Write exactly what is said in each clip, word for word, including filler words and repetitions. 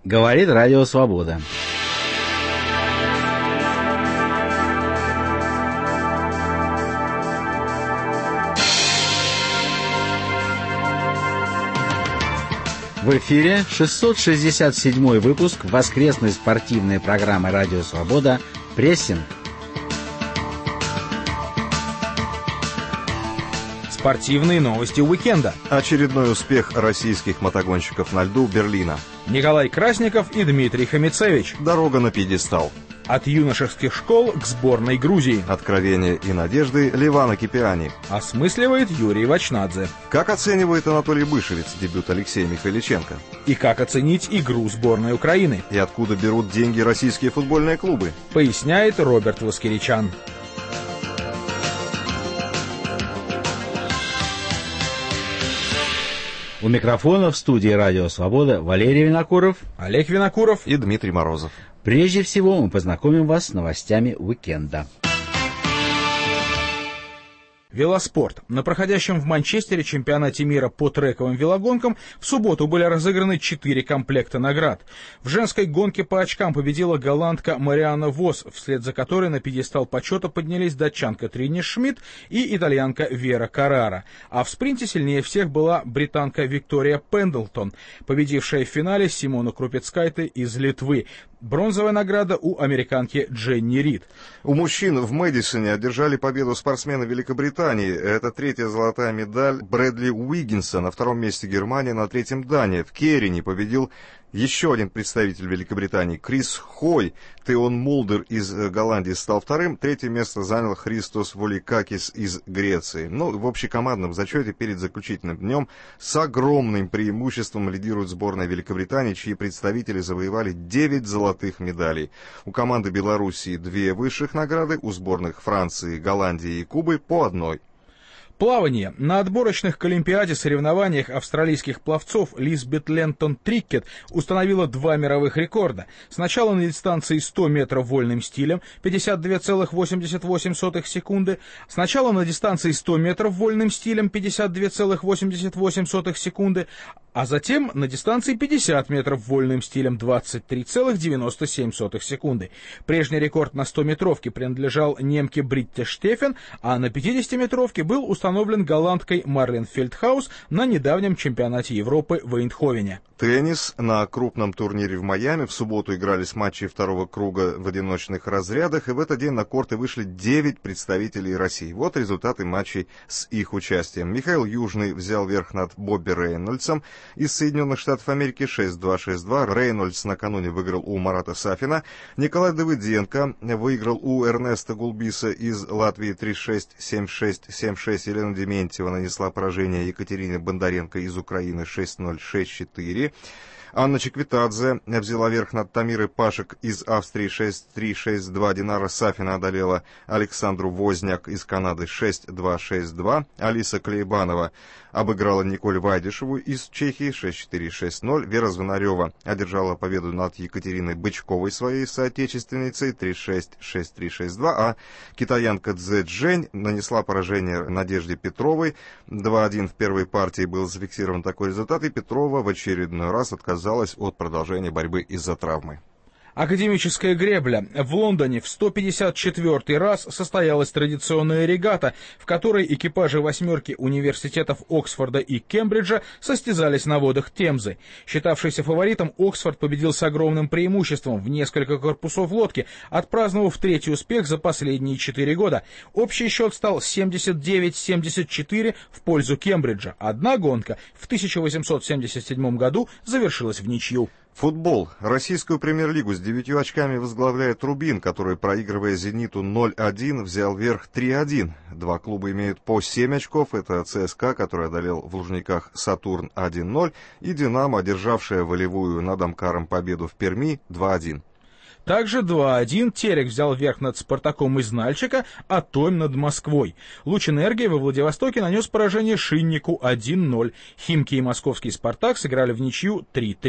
Говорит Радио Свобода. В эфире шестьсот шестьдесят седьмой выпуск воскресной спортивной программы «Радио Свобода» «Прессинг». Спортивные новости уикенда. Очередной успех российских мотогонщиков на льду Берлина. Николай Красников и Дмитрий Хомицевич. Дорога на пьедестал. От юношеских школ к сборной Грузии. Откровения и надежды Левана Кипиани. Осмысливает Юрий Вачнадзе. Как оценивает Анатолий Бышевец дебют Алексея Михайличенко? И как оценить игру сборной Украины? И откуда берут деньги российские футбольные клубы? Поясняет Роберт Воскеричан. У микрофона в студии «Радио Свобода» Валерий Винокуров, Олег Винокуров и Дмитрий Морозов. Прежде всего мы познакомим вас с новостями уикенда. Велоспорт. На проходящем в Манчестере чемпионате мира по трековым велогонкам в субботу были разыграны четыре комплекта наград. В женской гонке по очкам победила голландка Марианна Вос, вслед за которой на пьедестал почета поднялись датчанка Трини Шмидт и итальянка Вера Каррара. А в спринте сильнее всех была британка Виктория Пендлтон, победившая в финале Симону Крупецкайте из Литвы. Бронзовая награда у американки Дженни Рид. У мужчин в Мэдисоне одержали победу спортсмены Великобритании. Это третья золотая медаль Брэдли Уиггинса. На втором месте Германия, на третьем Дания. В Керрине победил еще один представитель Великобритании, Крис Хой. Теон Мулдер из Голландии стал вторым. Третье место занял Христос Воликакис из Греции. Ну, в общекомандном зачете перед заключительным днем с огромным преимуществом лидирует сборная Великобритании, чьи представители завоевали девять золотых медалей. У команды Белоруссии две высших награды, у сборных Франции, Голландии и Кубы по одной. Плавание. На отборочных к Олимпиаде соревнованиях австралийских пловцов Лизбет Лентон Триккет установила два мировых рекорда. Сначала на дистанции сто метров вольным стилем, пятьдесят две целых восемьдесят восемь сотых секунды. Сначала на дистанции сто метров вольным стилем, пятьдесят две целых восемьдесят восемь сотых секунды. А затем на дистанции пятьдесят метров вольным стилем, двадцать три целых девяносто семь сотых секунды. Прежний рекорд на сто-метровке принадлежал немке Бритте Штефен, а на пятидесятиметровке был установлен установлен голландкой Марлен Фельдхаус на недавнем чемпионате Европы в Эйндховене. Теннис. На крупном турнире в Майами в субботу игрались матчи второго круга в одиночных разрядах, и в этот день на корты вышли девять представителей России. Вот результаты матчей с их участием. Михаил Южный взял верх над Бобби Рейнольдсом из Соединенных Штатов Америки шесть-два, шесть-два. Рейнольдс накануне выиграл у Марата Сафина. Николай Давыденко выиграл у Эрнеста Гулбиса из Латвии три-шесть, семь-шесть, семь-шесть. Елена Дементьева нанесла поражение Екатерине Бондаренко из Украины шесть-ноль, шесть-четыре. Анна Чеквитадзе взяла верх над Тамирой Пашек из Австрии шесть-три, шесть-два. Динара Сафина одолела Александру Возняк из Канады шесть-два, шесть-два. Алиса Клейбанова обыграла Николь Вайдишеву из Чехии шесть-четыре, шесть-ноль. Вера Звонарева одержала победу над Екатериной Бычковой, своей соотечественницей три-шесть, шесть-три, шесть-два. А китаянка Цзэ Джень нанесла поражение Надежде Петровой. два-один в первой партии был зафиксирован такой результат, и Петрова в очередной раз отказалась от продолжения борьбы из-за травмы. Академическая гребля. В Лондоне в сто пятьдесят четвёртый раз состоялась традиционная регата, в которой экипажи восьмерки университетов Оксфорда и Кембриджа состязались на водах Темзы. Считавшийся фаворитом, Оксфорд победил с огромным преимуществом в несколько корпусов лодки, отпраздновав третий успех за последние четыре года. Общий счет стал семьдесят девять семьдесят четыре в пользу Кембриджа. Одна гонка в тысяча восемьсот семьдесят седьмом году завершилась в ничью. Футбол. Российскую премьер-лигу с девятью очками возглавляет Рубин, который, проигрывая «Зениту» ноль-один, взял верх три-один. Два клуба имеют по семь очков. Это ЦСКА, который одолел в Лужниках «Сатурн» один-ноль, и «Динамо», одержавшая волевую над Амкаром победу в Перми два-один. Также два-один Терек взял верх над «Спартаком» из Нальчика, а Томь над Москвой. Лучэнергия во Владивостоке нанес поражение Шиннику один-ноль. Химки и московский «Спартак» сыграли в ничью три-три.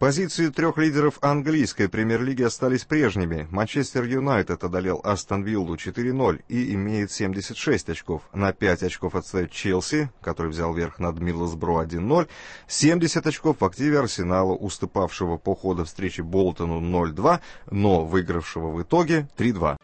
Позиции трех лидеров английской премьер-лиги остались прежними. Манчестер Юнайтед одолел Астон Виллу четыре ноль и имеет семьдесят шесть очков. На пять очков отстает Челси, который взял верх над Мидлсбро один ноль. семьдесят очков в активе Арсенала, уступавшего по ходу встречи Болтону ноль два, но выигравшего в итоге три два.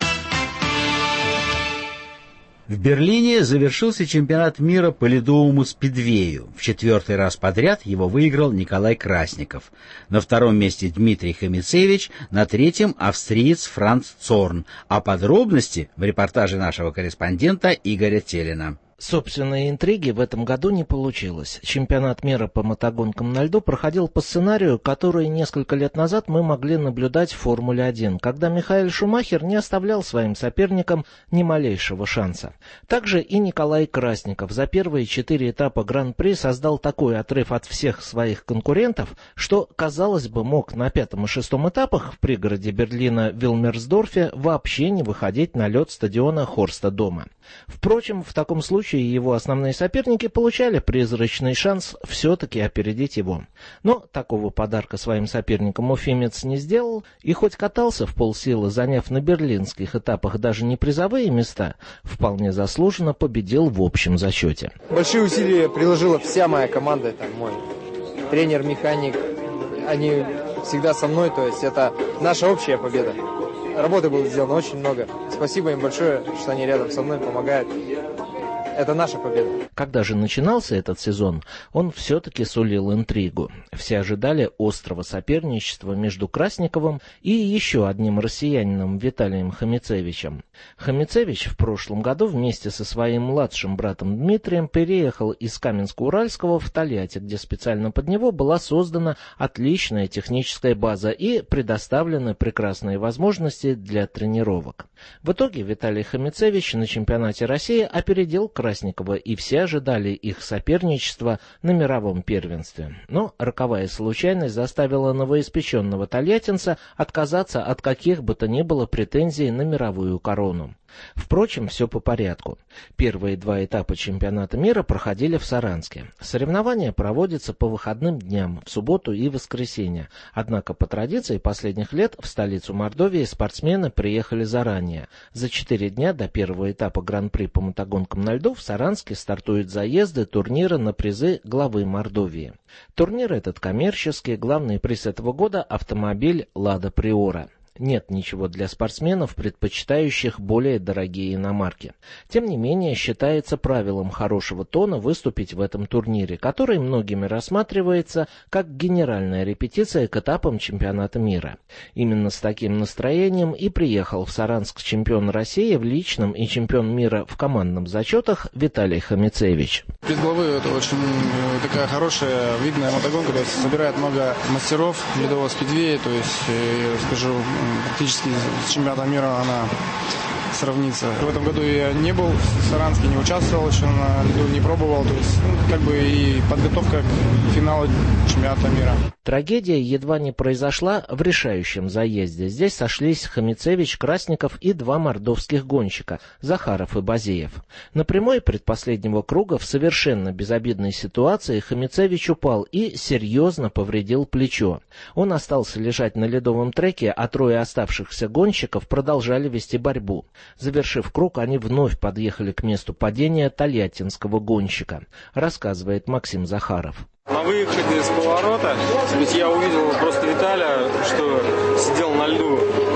В Берлине завершился чемпионат мира по ледовому спидвею. В четвертый раз подряд его выиграл Николай Красников. На втором месте Дмитрий Хомицевич, на третьем австриец Франц Цорн. А подробности в репортаже нашего корреспондента Игоря Телина. Собственной интриги в этом году не получилось. Чемпионат мира по мотогонкам на льду проходил по сценарию, который несколько лет назад мы могли наблюдать в Формуле один, когда Михаэль Шумахер не оставлял своим соперникам ни малейшего шанса. Также и Николай Красников за первые четыре этапа Гран-при создал такой отрыв от всех своих конкурентов, что, казалось бы, мог на пятом и шестом этапах в пригороде Берлина Вилмерсдорфе вообще не выходить на лед стадиона Хорста Дома. Впрочем, в таком случае его основные соперники получали призрачный шанс все-таки опередить его. Но такого подарка своим соперникам уфимец не сделал, и хоть катался в полсилы, заняв на берлинских этапах даже не призовые места, вполне заслуженно победил в общем зачете. Большие усилия приложила вся моя команда, это мой тренер, механик, они всегда со мной, то есть это наша общая победа. Работы было сделано очень много. Спасибо им большое, что они рядом со мной помогают. Это наша победа. Когда же начинался этот сезон, он все-таки сулил интригу. Все ожидали острого соперничества между Красниковым и еще одним россиянином Виталием Хомицевичем. Хомицевич в прошлом году вместе со своим младшим братом Дмитрием переехал из Каменска-Уральского в Тольятти, где специально под него была создана отличная техническая база и предоставлены прекрасные возможности для тренировок. В итоге Виталий Хомицевич на чемпионате России опередил Красникова. Красникова, и все ожидали их соперничества на мировом первенстве. Но роковая случайность заставила новоиспеченного тольяттинца отказаться от каких бы то ни было претензий на мировую корону. Впрочем, все по порядку. Первые два этапа чемпионата мира проходили в Саранске. Соревнования проводятся по выходным дням, в субботу и воскресенье. Однако по традиции последних лет в столицу Мордовии спортсмены приехали заранее. За четыре дня до первого этапа Гран-при по мотогонкам на льду в Саранске стартуют заезды турнира на призы главы Мордовии. Турнир этот коммерческий, главный приз этого года – автомобиль «Лада Приора». Нет ничего для спортсменов, предпочитающих более дорогие иномарки. Тем не менее, считается правилом хорошего тона выступить в этом турнире, который многими рассматривается как генеральная репетиция к этапам чемпионата мира. Именно с таким настроением и приехал в Саранск чемпион России в личном и чемпион мира в командном зачетах Виталий Хомицевич. Приз главы — это очень такая хорошая, видная мотогонка, то есть собирает много мастеров ледового спидвея, то есть, я скажу, практически с чемпионатом мира она сравнится. В этом году я не был в Саранске, не участвовал еще на льду, не пробовал. То есть, ну, как бы и подготовка к финалу чемпионата мира. Трагедия едва не произошла в решающем заезде. Здесь сошлись Хомицевич, Красников и два мордовских гонщика – Захаров и Базеев. На прямой предпоследнего круга в совершенно безобидной ситуации Хомицевич упал и серьезно повредил плечо. Он остался лежать на ледовом треке, а трое оставшихся гонщиков продолжали вести борьбу. Завершив круг, они вновь подъехали к месту падения тольяттинского гонщика, рассказывает Максим Захаров. На выходе с поворота я увидел просто Виталия, что сидел на льду.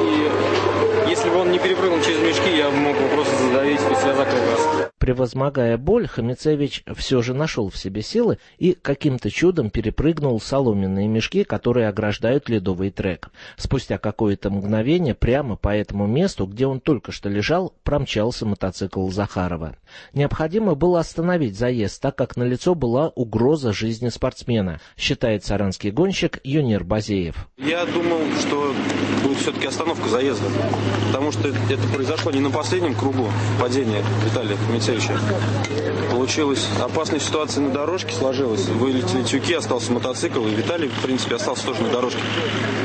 И если бы он не перепрыгнул через мешки, я мог бы просто задавить, то есть я закрыл газ. Превозмогая боль, Хомицевич все же нашел в себе силы и каким-то чудом перепрыгнул соломенные мешки, которые ограждают ледовый трек. Спустя какое-то мгновение прямо по этому месту, где он только что лежал, промчался мотоцикл Захарова. Необходимо было остановить заезд, так как налицо была угроза жизни спортсмена, считает саранский гонщик Юнир Базеев. Я думал, что будет все-таки остановка заезда, потому что это произошло не на последнем кругу падения Виталия Хомицевича. Получилась опасная ситуация на дорожке, сложилась. Вылетели тюки, остался мотоцикл, и Виталий, в принципе, остался тоже на дорожке.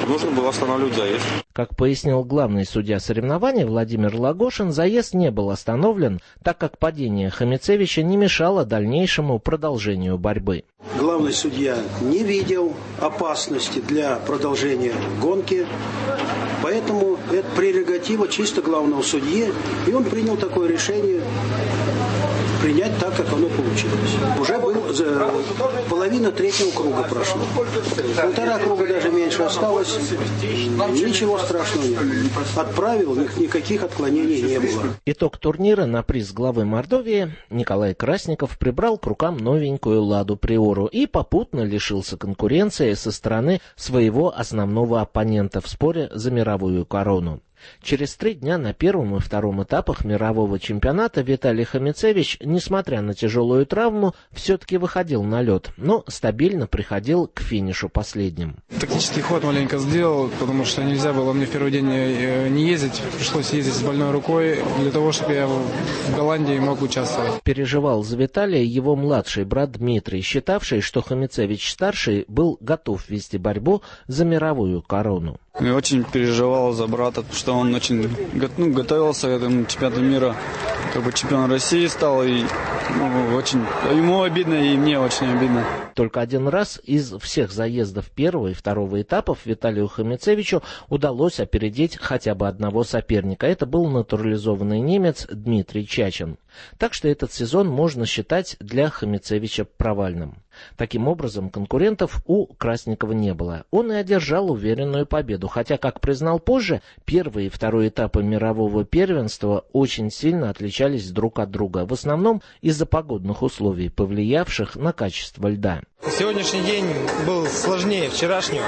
нужно было останавливать заезд. Как пояснил главный судья соревнований Владимир Лагошин, заезд не был остановлен, так как падение Хомицевича не мешало дальнейшему продолжению борьбы. Главный судья не видел опасности для продолжения гонки, поэтому это прерогатива чисто главного судьи, и он принял такое решение принять так, как оно получилось. Уже был за половина третьего круга прошло. Полтора круга даже меньше осталось. Ничего страшного нет. От правил никаких отклонений не было. Итог турнира на приз главы Мордовии Николай Красников прибрал к рукам новенькую «Ладу Приору» и попутно лишился конкуренции со стороны своего основного оппонента в споре за мировую корону. Через три дня на первом и втором этапах мирового чемпионата Виталий Хомицевич, несмотря на тяжелую травму, все-таки выходил на лед, но стабильно приходил к финишу последним. Тактический ход маленько сделал, потому что нельзя было мне в первый день не ездить. Пришлось ездить с больной рукой для того, чтобы я в Голландии мог участвовать. Переживал за Виталия его младший брат Дмитрий, считавший, что Хомицевич-старший был готов вести борьбу за мировую корону. Я очень переживал за брата, что он очень ну, готовился к этому чемпионату мира, как бы чемпион России стал, и ну, очень ему обидно, и мне очень обидно. Только один раз из всех заездов первого и второго этапов Виталию Хомицевичу удалось опередить хотя бы одного соперника. Это был натурализованный немец Дмитрий Чачин. Так что этот сезон можно считать для Хомицевича провальным. Таким образом, конкурентов у Красникова не было. Он и одержал уверенную победу, хотя, как признал позже, первый и второй этапы мирового первенства очень сильно отличались друг от друга, в основном из-за погодных условий, повлиявших на качество льда. Сегодняшний день был сложнее вчерашнего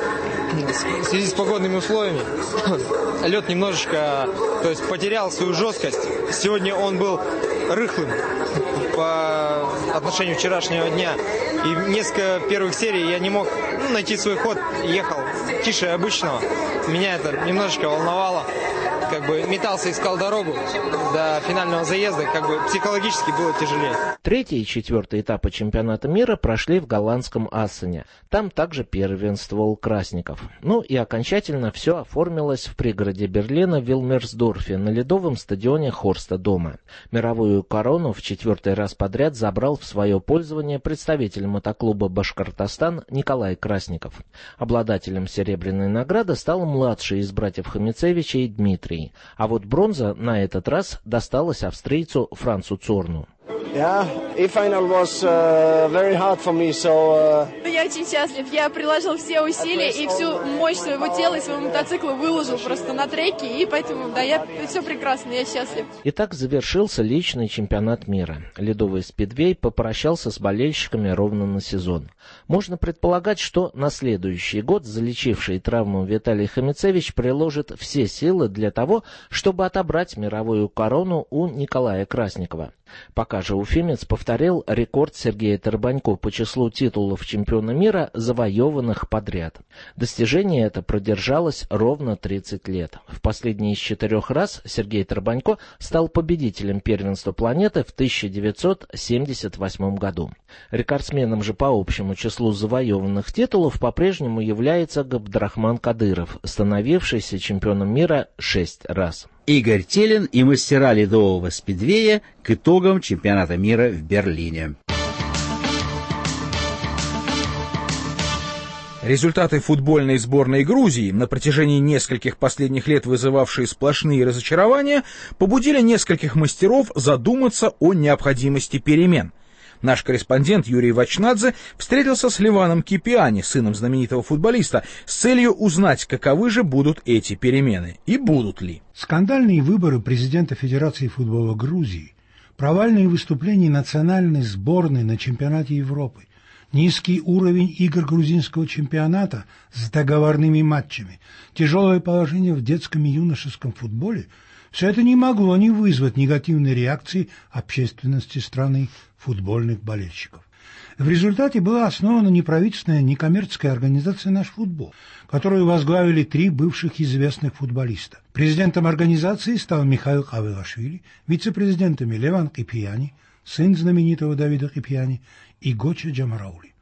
в связи с погодными условиями. Лед немножечко, то есть, потерял свою жесткость. Сегодня он был рыхлым по отношению вчерашнего дня. И несколько первых серий я не мог ну, найти свой ход, ехал тише обычного. Меня это немножечко волновало. Как бы метался, искал дорогу до финального заезда, как бы психологически было тяжелее. Третий и четвертый этапы чемпионата мира прошли в голландском Ассене. Там также первенствовал Красников. Ну и окончательно все оформилось в пригороде Берлина в Вилмерсдорфе на ледовом стадионе Хорста Дома. Мировую корону в четвертый раз подряд забрал в свое пользование представитель мотоклуба «Башкортостан» Николай Красников. Обладателем серебряной награды стал младший из братьев Хомицевичей Дмитрий. А вот бронза на этот раз досталась австрийцу Францу Цорну. Yeah, e-final was uh, very hard for me, so. Uh... Я очень счастлив. Я приложил все усилия и всю мощь своего тела и своего мотоцикла выложил просто на треке, и поэтому, да, я все прекрасно, я счастлив. Итак, завершился личный чемпионат мира. Ледовый спидвей попрощался с болельщиками ровно на сезон. Можно предполагать, что на следующий год залечивший травму Виталий Хомицевич приложит все силы для того, чтобы отобрать мировую корону у Николая Красникова. Пока же уфимец повторил рекорд Сергея Тарбанько по числу титулов чемпиона мира, завоеванных подряд. Достижение это продержалось ровно тридцать лет. В последний из четырех раз Сергей Тарбанько стал победителем первенства планеты в тысяча девятьсот семьдесят восьмом году. Рекордсменом же по общему числу завоеванных титулов по-прежнему является Габдрахман Кадыров, становившийся чемпионом мира шесть раз. Игорь Телин и мастера ледового спидвея к итогам чемпионата мира в Берлине. Результаты футбольной сборной Грузии, на протяжении нескольких последних лет вызывавшие сплошные разочарования, побудили нескольких мастеров задуматься о необходимости перемен. Наш корреспондент Юрий Вачнадзе встретился с Ливаном Кипиани, сыном знаменитого футболиста, с целью узнать, каковы же будут эти перемены и будут ли. Скандальные выборы президента Федерации футбола Грузии, провальные выступления национальной сборной на чемпионате Европы, низкий уровень игр грузинского чемпионата с договорными матчами, тяжелое положение в детском и юношеском футболе – все это не могло не вызвать негативной реакции общественности страны футбольных болельщиков. В результате была основана неправительственная, некоммерческая организация «Наш футбол», которую возглавили три бывших известных футболиста. Президентом организации стал Михаил Кавелашвили, вице-президентами Леван Кипиани, сын знаменитого Давида Кипиани, и Гоча Джамараули.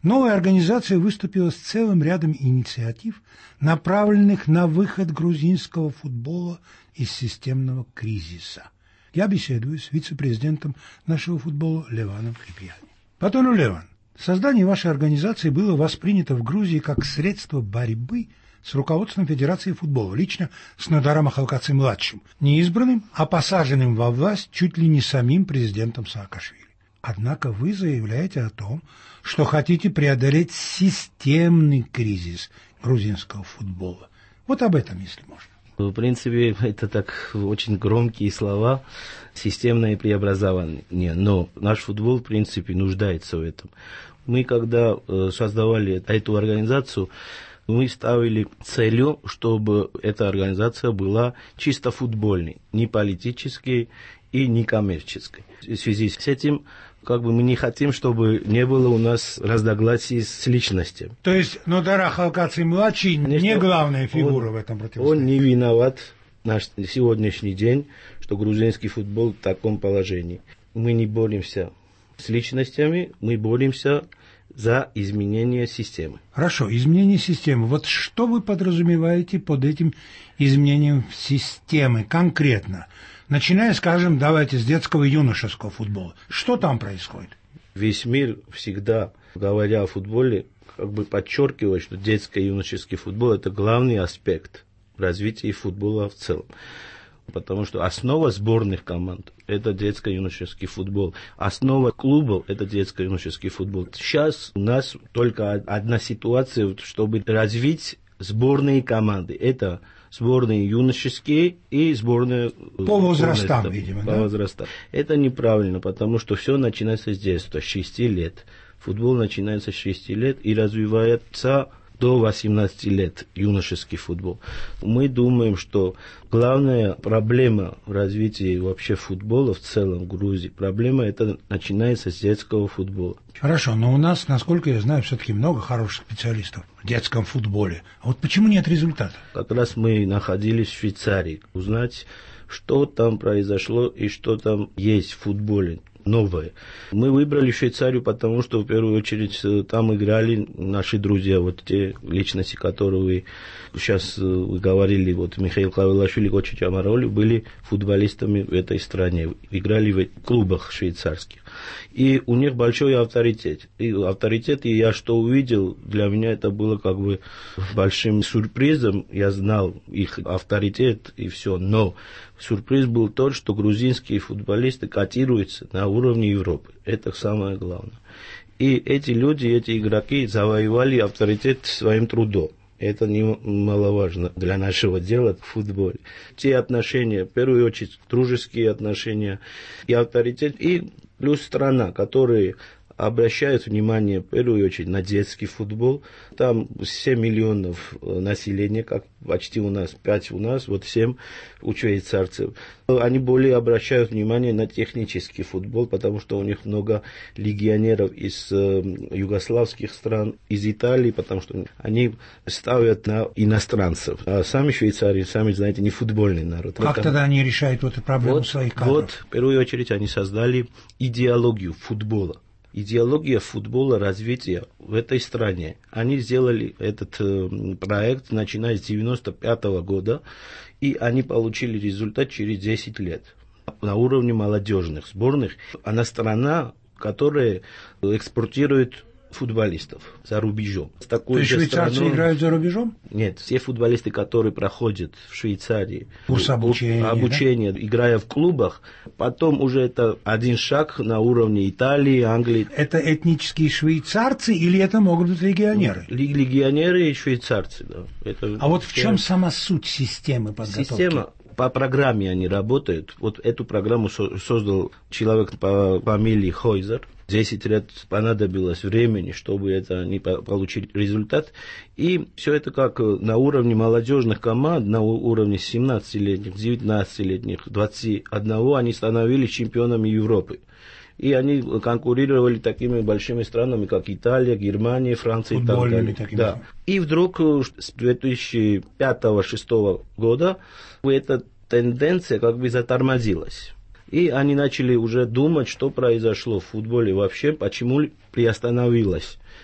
Новая организация выступила с целым рядом инициатив, направленных на выход грузинского футбола из системного кризиса. Я беседую с вице-президентом нашего футбола Леваном Хрипьяни. Патону Леван, создание вашей организации было воспринято в Грузии как средство борьбы с руководством Федерации футбола, лично с Нодаром Ахалкадзе-младшим, не избранным, а посаженным во власть чуть ли не самим президентом Саакашвили. Однако вы заявляете о том, что хотите преодолеть системный кризис грузинского футбола. Вот об этом, если можно. В принципе, это так очень громкие слова, системное преобразование, но наш футбол, в принципе, нуждается в этом. Мы, когда создавали эту организацию, мы ставили целью, чтобы эта организация была чисто футбольной, не политической и не коммерческой. В связи с этим, как бы мы не хотим, чтобы не было у нас разногласий с личностью. То есть Нодар Ахалкадзе-младший не главная фигура он, в этом противостоянии? Он не виноват на сегодняшний день, что грузинский футбол в таком положении. Мы не боремся с личностями, мы боремся за изменение системы. Хорошо, изменение системы. Вот что вы подразумеваете под этим изменением системы конкретно? Начиная, скажем, давайте с детского и юношеского футбола. Что там происходит? Весь мир всегда, говоря о футболе, как бы подчеркивает, что детский и юношеский футбол – это главный аспект развития футбола в целом. Потому что основа сборных команд – это детско-юношеский футбол. Основа клубов – это детско-юношеский футбол. Сейчас у нас только одна ситуация, чтобы развить сборные команды. Это сборные юношеские и сборные... По возрастам, видимо, по да? возрастам. Это неправильно, потому что все начинается с детства, с шести лет. Футбол начинается с шести лет и развивается до восемнадцати лет, юношеский футбол. Мы думаем, что главная проблема в развитии вообще футбола в целом в Грузии, проблема это начинается с детского футбола. Хорошо, но у нас, насколько я знаю, все-таки много хороших специалистов в детском футболе. А вот почему нет результата? Как раз мы находились в Швейцарии, узнать, что там произошло и что там есть в футболе новое. Мы выбрали Швейцарию, потому что в первую очередь там играли наши друзья, вот те личности, которые вы сейчас вы говорили, вот Михаил Кавелашвили, Кочич Амароли, были футболистами в этой стране, играли в клубах швейцарских. И у них большой авторитет. И авторитет, и я что увидел, для меня это было как бы большим сюрпризом. Я знал их авторитет и все, но сюрприз был тот, что грузинские футболисты котируются на уровне Европы. Это самое главное. И эти люди, эти игроки завоевали авторитет своим трудом. Это немаловажно для нашего дела в футболе. Те отношения, в первую очередь, дружеские отношения и авторитет, и плюс страна, которые обращают внимание, в первую очередь, на детский футбол. Там семь миллионов населения, как почти у нас, пять у нас, вот семь у швейцарцев. Они более обращают внимание на технический футбол, потому что у них много легионеров из э, югославских стран, из Италии, потому что они ставят на иностранцев. А сами швейцарии, сами знаете, не футбольный народ. Как это... тогда они решают вот эту проблему вот, своих кадров? Вот, в первую очередь, они создали идеологию футбола. Идеология футбола, развития в этой стране. Они сделали этот э, проект, начиная с девяносто пятого года, и они получили результат через десять лет на уровне молодежных сборных. Она страна, которая экспортирует футболистов за рубежом. То есть швейцарцы страной... играют за рубежом? Нет, все футболисты, которые проходят в Швейцарии курс обучения, обучение, да? играя в клубах, потом уже это один шаг на уровне Италии, Англии. Это этнические швейцарцы или это могут быть легионеры? Легионеры и швейцарцы, да. Это а вот в чем сама суть системы подготовки? Система, по программе они работают. Вот эту программу со- создал человек по фамилии Хойзер. Десять лет понадобилось времени, чтобы это они получили результат. И все это как на уровне молодежных команд, на уровне семнадцатилетних, девятнадцатилетних, двадцати одного они становились чемпионами Европы. И они конкурировали такими большими странами, как Италия, Германия, Франция и так далее. Да. И вдруг с две тысячи пятого — две тысячи шестого года эта тенденция как бы затормозилась. И они начали уже думать, что произошло в футболе вообще, почему приостановилась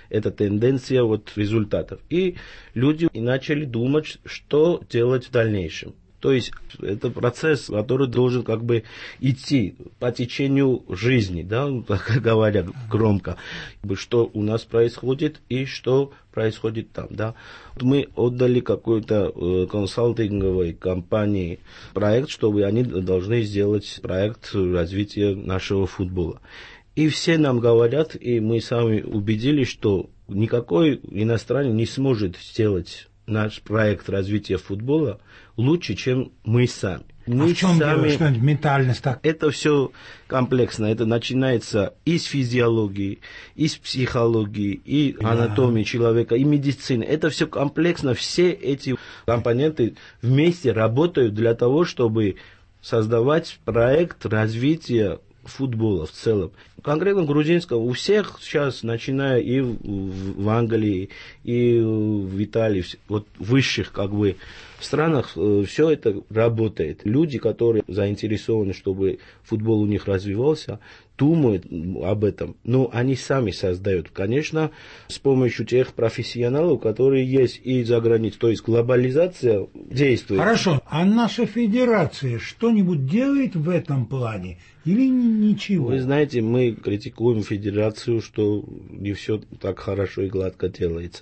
эта тенденция вот результатов. И люди начали думать, что делать в дальнейшем. То есть это процесс, который должен как бы идти по течению жизни, да, так говоря громко, что у нас происходит и что происходит там, да. Мы отдали какой-то э, консалтинговой компании проект, чтобы они должны сделать проект развития нашего футбола. И все нам говорят, и мы сами убедились, что никакой иностранец не сможет сделать наш проект развития футбола лучше, чем мы сами. Мы а в чем сами... дело, что ментальность так? Это все комплексно. Это начинается из физиологии, из психологии, и да. анатомии человека, и медицины. Это все комплексно. Все эти компоненты вместе работают для того, чтобы создавать проект развития футбола в целом. Конкретно грузинского у всех сейчас, начиная и в, в Англии, и в Италии, вот высших как бы странах, все это работает. Люди, которые заинтересованы, чтобы футбол у них развивался, думают об этом, но они сами создают. Конечно, с помощью тех профессионалов, которые есть и за границей. То есть глобализация действует. Хорошо. А наша федерация что-нибудь делает в этом плане или ничего? Вы знаете, мы критикуем федерацию, что не все так хорошо и гладко делается.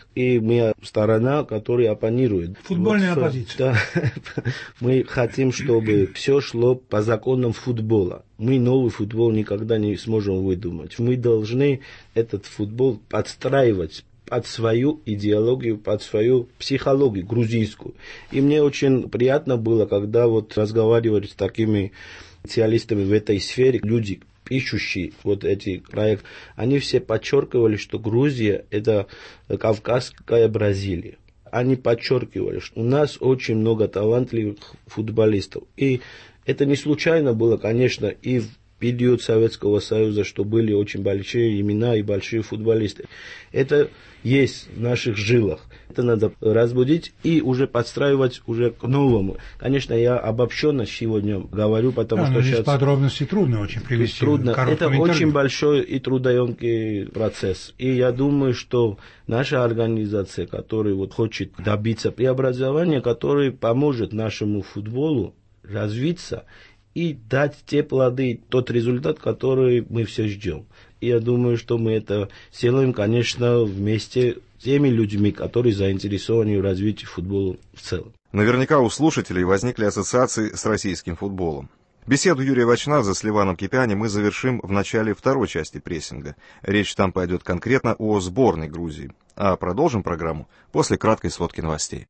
И мы сторона, которая оппонирует. Футбольная вот, оппозиция. Да, мы хотим, чтобы все шло по законам футбола. Мы новый футбол никогда не сможем выдумать. Мы должны этот футбол подстраивать под свою идеологию, под свою психологию грузинскую. И мне очень приятно было, когда вот разговаривали с такими специалистами в этой сфере, люди, пишущие вот эти проекты, они все подчеркивали, что Грузия – это Кавказская Бразилия. Они подчеркивали, что у нас очень много талантливых футболистов. И это не случайно было, конечно, и в период Советского Союза, что были очень большие имена и большие футболисты. Это есть в наших жилах. Это надо разбудить и уже подстраивать уже к новому. Конечно, я обобщенно сегодня говорю, потому да, что но здесь сейчас... подробности трудно очень привести. Трудно. Это интервью. Очень большой и трудоемкий процесс. И я думаю, что наша организация, которая вот хочет добиться преобразования, которая поможет нашему футболу развиться и дать те плоды, тот результат, который мы все ждем. И я думаю, что мы это сделаем, конечно, вместе с теми людьми, которые заинтересованы в развитии футбола в целом. Наверняка у слушателей возникли ассоциации с российским футболом. Беседу Юрия Вачнадзе с Ливаном Кипяни мы завершим в начале второй части прессинга. Речь там пойдет конкретно о сборной Грузии. А продолжим программу после краткой сводки новостей.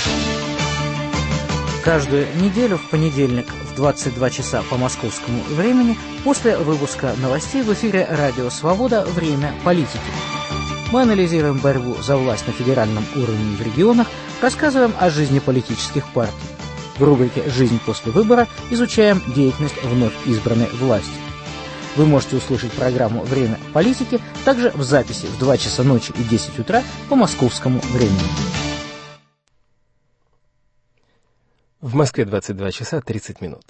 Каждую неделю в понедельник в двадцать два часа по московскому времени после выпуска новостей в эфире «Радио Свобода. Время политики». Мы анализируем борьбу за власть на федеральном уровне в регионах, рассказываем о жизни политических партий. В рубрике «Жизнь после выбора» изучаем деятельность вновь избранной власти. Вы можете услышать программу «Время политики» также в записи в два часа ночи и десять утра по московскому времени. В Москве двадцать два часа тридцать минут.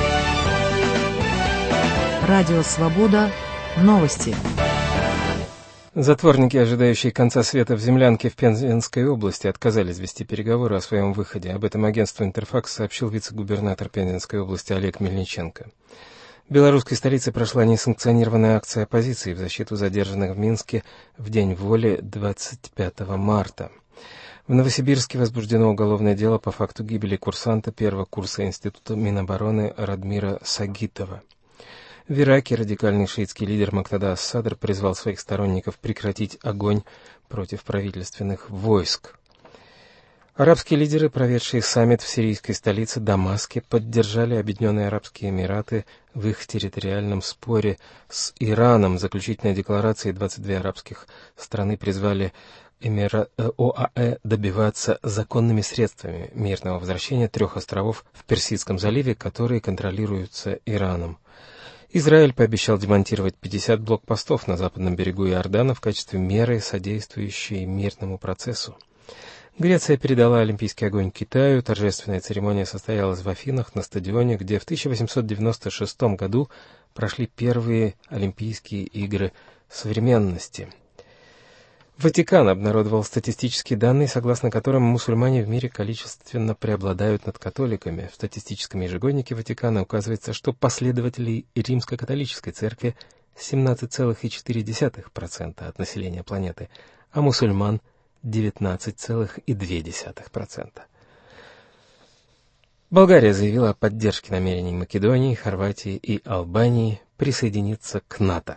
Радио «Свобода». Новости. Затворники, ожидающие конца света в землянке в Пензенской области, отказались вести переговоры о своем выходе. Об этом агентству «Интерфакс» сообщил вице-губернатор Пензенской области Олег Мельниченко. В белорусской столице прошла несанкционированная акция оппозиции в защиту задержанных в Минске в День воли двадцать пятого марта. В Новосибирске возбуждено уголовное дело по факту гибели курсанта первого курса Института Минобороны Радмира Сагитова. В Ираке радикальный шиитский лидер Муктада ас-Садр призвал своих сторонников прекратить огонь против правительственных войск. Арабские лидеры, проведшие саммит в сирийской столице Дамаске, поддержали Объединенные Арабские Эмираты в их территориальном споре с Ираном. Заключительной декларацией двадцать две арабских страны призвали Эмира... ОАЭ добиваться законными средствами мирного возвращения трех островов в Персидском заливе, которые контролируются Ираном. Израиль пообещал демонтировать пятьдесят блокпостов на западном берегу Иордана в качестве меры, содействующей мирному процессу. Греция передала олимпийский огонь Китаю. Торжественная церемония состоялась в Афинах на стадионе, где в тысяча восемьсот девяносто шестом году прошли первые Олимпийские игры современности. Ватикан обнародовал статистические данные, согласно которым мусульмане в мире количественно преобладают над католиками. В статистическом ежегоднике Ватикана указывается, что последователей Римско-католической церкви семнадцать целых четыре десятых процента от населения планеты, а мусульман девятнадцать целых две десятых процента. Болгария заявила о поддержке намерений Македонии, Хорватии и Албании присоединиться к НАТО.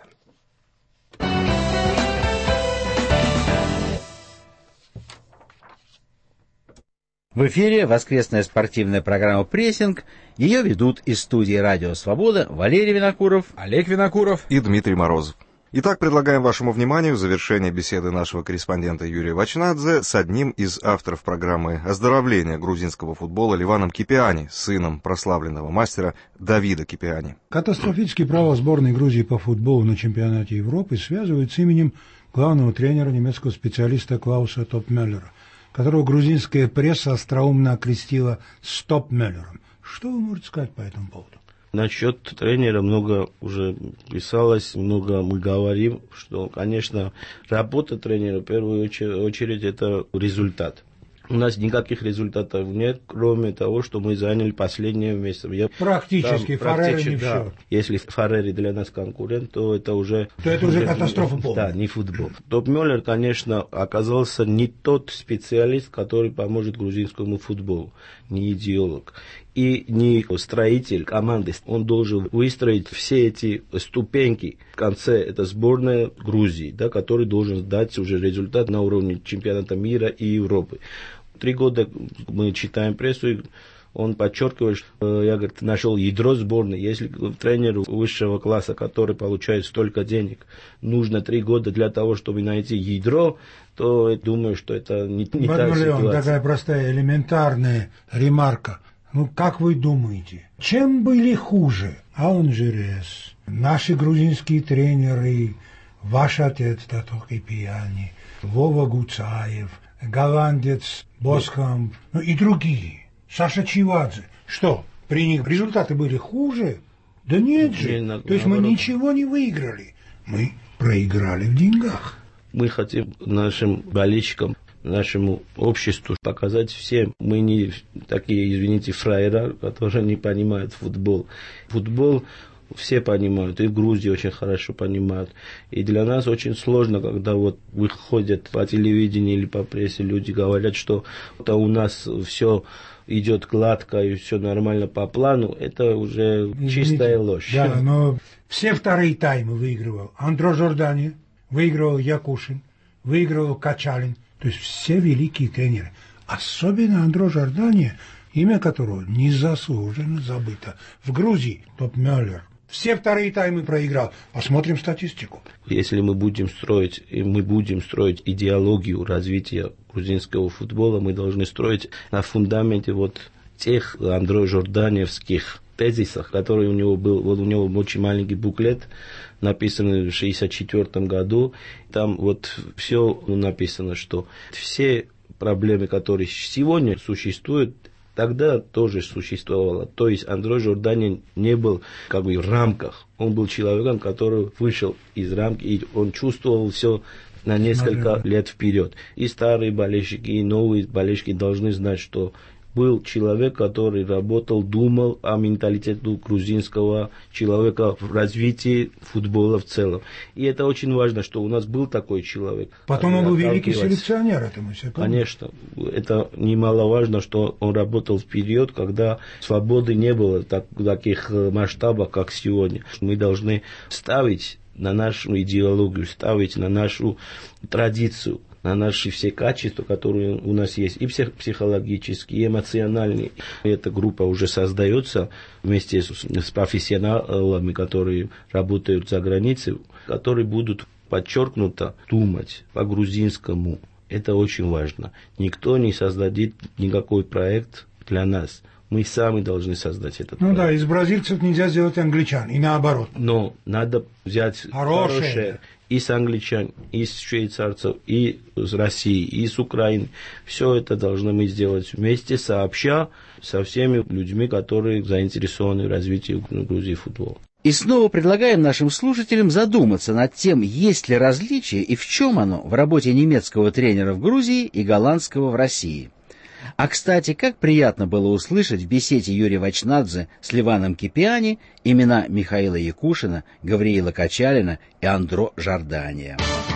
В эфире воскресная спортивная программа «Прессинг». Ее ведут из студии «Радио Свобода» Валерий Винокуров, Олег Винокуров и Дмитрий Морозов. Итак, предлагаем вашему вниманию завершение беседы нашего корреспондента Юрия Вачнадзе с одним из авторов программы оздоровления грузинского футбола Ливаном Кипиани, сыном прославленного мастера Давида Кипиани. Катастрофический провал сборной Грузии по футболу на чемпионате Европы связывают с именем главного тренера, немецкого специалиста Клауса Топмеллера, которого грузинская пресса остроумно окрестила «Стоп-Меллером». Что вы можете сказать по этому поводу? Насчет тренера много уже писалось, много мы говорим, что, конечно, работа тренера в первую очередь это результат. У нас никаких результатов нет, кроме того, что мы заняли последнее место. Я, практически, там, Фарери не да. все. Если Фарери для нас конкурент, то это уже... То это уже катастрофа полная. Да, не футбол. Топмеллер, конечно, оказался не тот специалист, который поможет грузинскому футболу, не идеолог. И не строитель команды. Он должен выстроить все эти ступеньки. В конце это сборная Грузии, да, который должен дать уже результат на уровне чемпионата мира и Европы. Три года мы читаем прессу, и он подчеркивает, что я, говорит, нашел ядро сборной. Если тренеру высшего класса, который получает столько денег, нужно три года для того, чтобы найти ядро, то я думаю, что это не, не та ситуация. Такая простая, элементарная ремарка. Ну, как вы думаете, чем были хуже Алан-Жирес, наши грузинские тренеры, ваш отец Тато Кипиани, Вова Гуцаев, голландец Босхам, ну и другие, Саша Чивадзе? Что, при них результаты были хуже? Да нет же, не, то есть мы ничего не выиграли, мы проиграли в деньгах. Мы хотим нашим болельщикам, нашему обществу показать всем. Мы не такие, извините, фраера, которые не понимают футбол. Футбол все понимают, и в Грузии очень хорошо понимают. И для нас очень сложно, когда вот выходят по телевидению или по прессе, люди говорят, что это у нас все идет гладко и все нормально по плану. Это уже чистая ложь. Да, но все вторые таймы выигрывал Андро Жордани, выигрывал Якушин, выигрывал Качалин. То есть все великие тренеры. Особенно Андро Жордани, имя которого незаслуженно забыто. В Грузии Топмеллер. Все вторые таймы проиграл. Посмотрим статистику. Если мы будем строить, и мы будем строить идеологию развития грузинского футбола, мы должны строить на фундаменте вот тех Андро Жорданиевских тезисов, которые у него был. Вот у него очень маленький буклет, написанный в шестьдесят четвёртом году. Там вот все написано, что все проблемы, которые сегодня существуют, тогда тоже существовало. То есть Андро Жордани не был как бы в рамках. Он был человеком, который вышел из рамки, и он чувствовал все на несколько лет вперед. И старые болельщики, и новые болельщики должны знать, что был человек, который работал, думал о менталитете грузинского человека в развитии футбола в целом. И это очень важно, что у нас был такой человек. Потом он был великий селекционер, это мы все помним. Конечно, это немаловажно, что он работал в период, когда свободы не было так, в таких масштабах, как сегодня. Мы должны ставить на нашу идеологию, ставить на нашу традицию, на наши все качества, которые у нас есть, и психологические, и эмоциональные. Эта группа уже создается вместе с, с профессионалами, которые работают за границей, которые будут подчеркнуто думать по-грузинскому. Это очень важно. Никто не создадит никакой проект для нас. Мы сами должны создать этот Ну проект. да, из бразильцев нельзя сделать англичан, и наоборот. Но надо взять хорошее, хорошее и с англичан, и с швейцарцев, и с России, и с Украины. Все это должны мы сделать вместе, сообща со всеми людьми, которые заинтересованы в развитии Грузии футбола. И снова предлагаем нашим слушателям задуматься над тем, есть ли различие и в чем оно в работе немецкого тренера в Грузии и голландского в России. А, кстати, как приятно было услышать в беседе Юрия Вачнадзе с Ливаном Кипиани имена Михаила Якушина, Гавриила Качалина и Андро Жордания.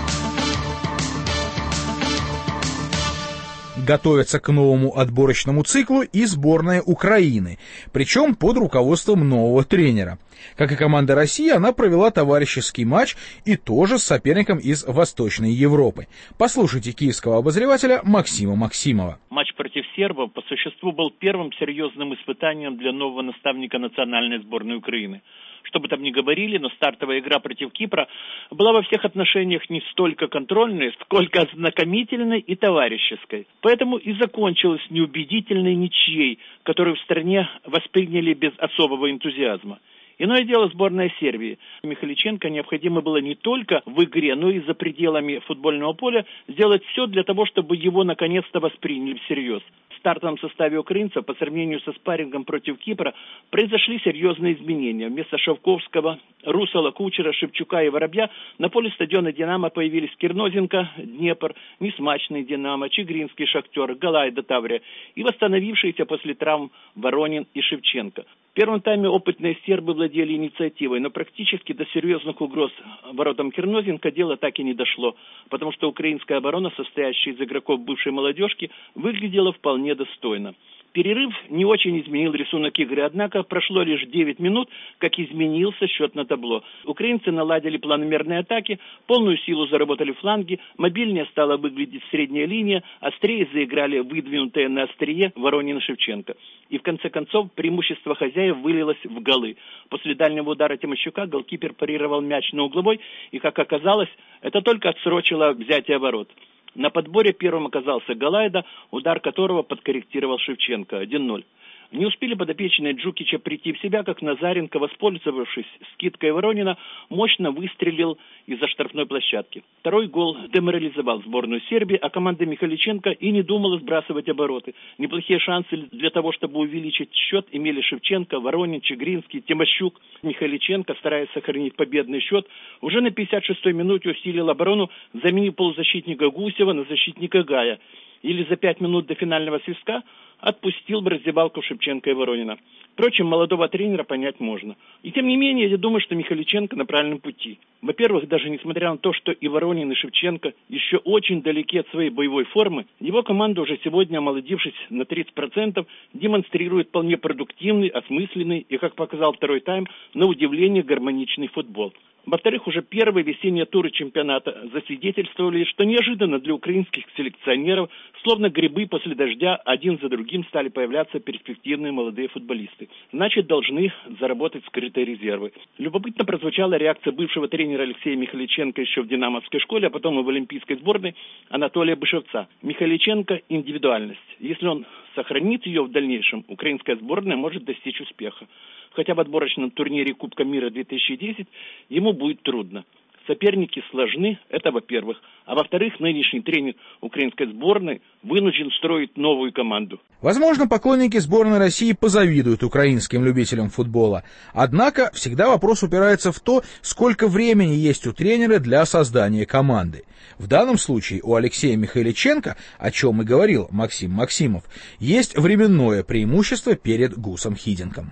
Готовится к новому отборочному циклу и сборная Украины, причем под руководством нового тренера. Как и команда России, она провела товарищеский матч и тоже с соперником из Восточной Европы. Послушайте киевского обозревателя Максима Максимова. Матч против сербов по существу был первым серьезным испытанием для нового наставника национальной сборной Украины. Что бы там ни говорили, но стартовая игра против Кипра была во всех отношениях не столько контрольной, сколько ознакомительной и товарищеской. Поэтому и закончилась неубедительной ничьей, которую в стране восприняли без особого энтузиазма. Иное дело сборная Сербии. Михайличенко необходимо было не только в игре, но и за пределами футбольного поля сделать все для того, чтобы его наконец-то восприняли всерьез. В стартовом составе украинцев по сравнению со спаррингом против Кипра произошли серьезные изменения. Вместо Шовковского, Русала, Кучера, Шевчука и Воробья на поле стадиона «Динамо» появились Кирнозенко, Днепр, Несмачный «Динамо», Чигринский «Шахтер», Галайда «Таврия» и восстановившиеся после травм Воронин и Шевченко. В первом тайме опытные сербы владели инициативой, но практически до серьезных угроз воротам Кирнозенко дело так и не дошло, потому что украинская оборона, состоящая из игроков бывшей молодежки, выглядела вполне достойно. Перерыв не очень изменил рисунок игры, однако прошло лишь девять минут, как изменился счет на табло. Украинцы наладили планомерные атаки, полную силу заработали фланги, мобильнее стала выглядеть средняя линия, острее заиграли выдвинутые на острие Воронин и Шевченко. И в конце концов преимущество хозяев вылилось в голы. После дальнего удара Тимощука голкипер парировал мяч на угловой, и, как оказалось, это только отсрочило взятие ворот. На подборе первым оказался Галайда, удар которого подкорректировал Шевченко один ноль. Не успели подопечные Джукича прийти в себя, как Назаренко, воспользовавшись скидкой Воронина, мощно выстрелил из-за штрафной площадки. Второй гол деморализовал сборную Сербии, а команда Михайличенко и не думала сбрасывать обороты. Неплохие шансы для того, чтобы увеличить счет, имели Шевченко, Воронин, Чигринский, Тимощук. Михайличенко, стараясь сохранить победный счет, уже на пятьдесят шестой минуте усилил оборону, заменив полузащитника Гусева на защитника Гая. Или за пять минут до финального свистка отпустил в раздевалку Шевченко и Воронина. Впрочем, молодого тренера понять можно. И тем не менее, я думаю, что Михайличенко на правильном пути. Во-первых, даже несмотря на то, что и Воронин, и Шевченко еще очень далеки от своей боевой формы, его команда, уже сегодня омолодившись на тридцать процентов, демонстрирует вполне продуктивный, осмысленный и, как показал второй тайм, на удивление гармоничный футбол. Во-вторых, уже первые весенние туры чемпионата засвидетельствовали, что неожиданно для украинских селекционеров, словно грибы после дождя, один за другим стали появляться перспективные молодые футболисты. Значит, должны заработать скрытые резервы. Любопытно прозвучала реакция бывшего тренера Алексея Михайличенко еще в «Динамовской школе», а потом и в олимпийской сборной Анатолия Бышевца. Михайличенко – индивидуальность. Если он сохранит ее в дальнейшем, украинская сборная может достичь успеха. Хотя в отборочном турнире Кубка мира две тысячи десять ему будет трудно. Соперники сложны, это во-первых. А во-вторых, нынешний тренер украинской сборной вынужден строить новую команду. Возможно, поклонники сборной России позавидуют украинским любителям футбола. Однако всегда вопрос упирается в то, сколько времени есть у тренера для создания команды. В данном случае у Алексея Михайличенко, о чем и говорил Максим Максимов, есть временное преимущество перед Гусом Хидинком.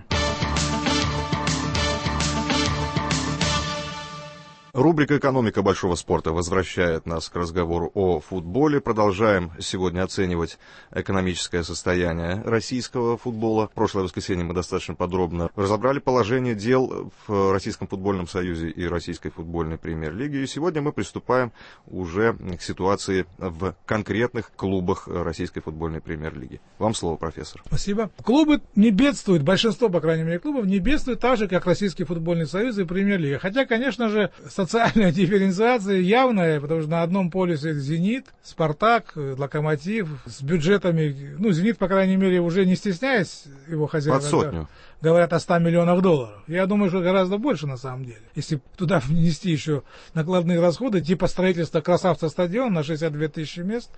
Рубрика «Экономика большого спорта» возвращает нас к разговору о футболе. Продолжаем сегодня оценивать экономическое состояние российского футбола. В прошлое воскресенье мы достаточно подробно разобрали положение дел в Российском футбольном союзе и Российской футбольной премьер-лиге. И сегодня мы приступаем уже к ситуации в конкретных клубах Российской футбольной премьер-лиги. Вам слово, профессор. Спасибо. Клубы не бедствуют, большинство, по крайней мере, клубов не бедствуют так же, как Российский футбольный союз и премьер-лига. Хотя, конечно же, социальная дифференциация явная, потому что на одном полюсе «Зенит», «Спартак», «Локомотив» с бюджетами, ну, «Зенит», по крайней мере, уже не стесняясь его хозяев, под сотню. Говорят о ста миллионах долларов. Я думаю, что гораздо больше на самом деле. Если туда внести еще накладные расходы, типа строительства красавца стадиона на шестьдесят две тысячи мест,